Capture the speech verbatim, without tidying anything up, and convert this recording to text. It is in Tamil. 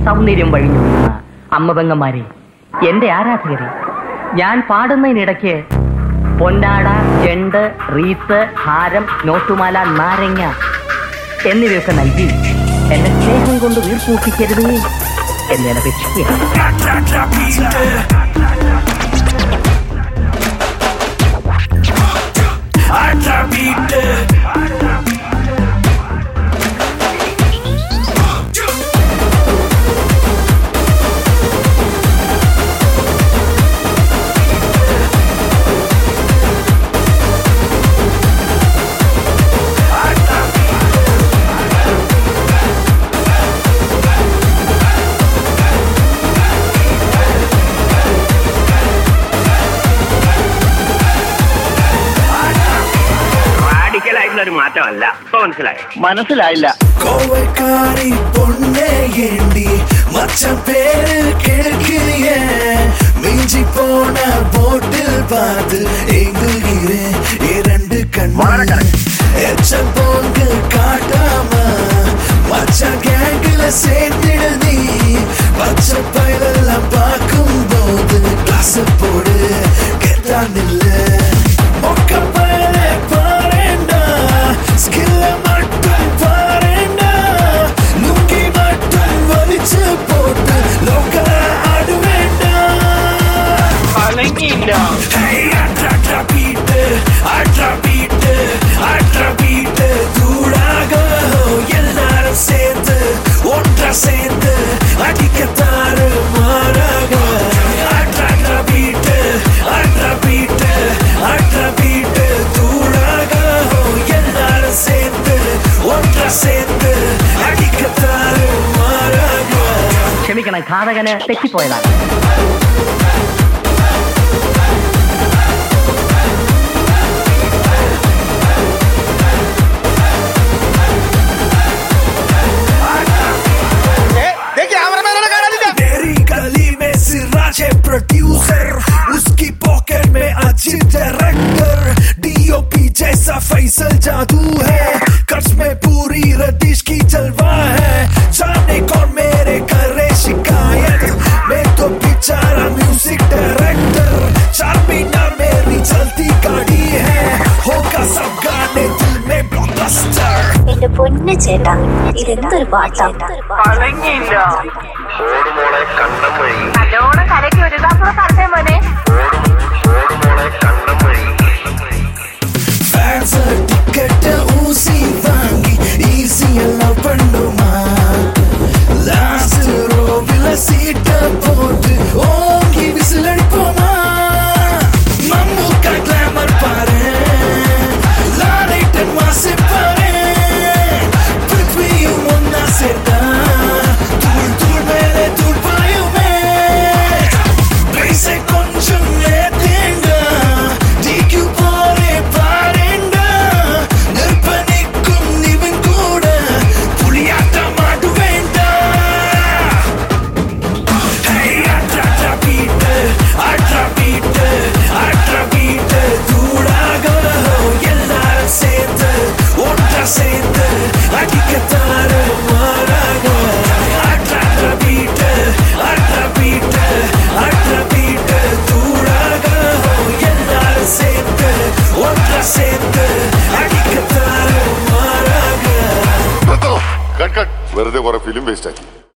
സൗന്ദര്യം വഴിഞ്ഞു അമ്മ പെങ്ങന്മാരെ, എന്റെ ആരാധകരെ, ഞാൻ പാടുന്നതിനിടയ്ക്ക് പൊന്നാട, ചെണ്ട്, റീത്ത്, ഹാരം, നോട്ടുമാല, നാരങ്ങ എന്നിവയൊക്കെ നൽകി എന്നെ സ്നേഹം കൊണ്ട് വീർപ്പൂപ്പിക്കരുത് എന്ന് അപേക്ഷിക്കുകയാണ്. മാറ്റമല്ല. മനസ്സിലായി മനസ്സിലായില്ല. கோவைக்காரி பொண்ணே ஏண்டி மச்சம் பேரு கேட்கிறிய, மிஞ்சி போன போட்டில் பார்த்து எங்குகிறேன் இரண்டு கண்ணு எச்சம் போங்கு காட்டாம மச்சம் கேங்கில சேர்ந்திட நீ. பச்சை பயிலெல்லாம் பார்க்கும் போது கிளாஸ் போடு கேட்டான் இல்ல மொக்க பயில பாருண்டா, ஸ்கில்ல மட்டும் பாருண்டா, லுங்கி மட்டும் வலிச்சு போட்டு லோக்கல ஆடு வேண்டாம். அட்ரா பீட்டு அட்ரா பீட்டு அட்ரா பீட்டு தூளாக எல்லாரும் சேர்ந்து ஒன்றா சேர்ந்து அடிக்கத்தாறு மாறாக. அட்ரா பீட்டு அட்ரா பீட்டு அட்ரா பீட்டு தூளாக எல்லாரும் சேர்ந்து ஒன்றா சேர்ந்து அடிக்கத்தாறு மாறாக. ക്ഷമിക്കണം, ഘാതകന് തെറ്റിപ്പോയതാണ്. प्रोड्यूसर उसकी पॉकेट में अच्छी डायरेक्टर, डीओपी जैसा फैसल जादू है, कर्ज में पूरी रदिश की जलवा है. जाने कौन मेरे करे शिकायत, मैं तो बेचारा म्यूजिक डायरेक्टर. चार मीनार मेरी चलती गाड़ी है, होगा सब गाने दिल में ब्लॉकबस्टर. എന്റെ പൊന്നു ചേട്ടാ, ഇതെന്തൊരു പാട്ടാ. ഓടുമോളെ കണ്ടം വഴി നല്ലോണം കരയ്ക്ക് ഒരു ഗ്ലാസ് കറക്റ്റേ മോനെ. ഓടുമോളെ കണ്ടം വഴി ഫാൻസ് ടിക്കറ്റ് ഊസി വാങ്ങി ഈസി എല്ലാം പണ്ടുമാ ലാസ്റ്റ് റോവിലെ സീറ്റ്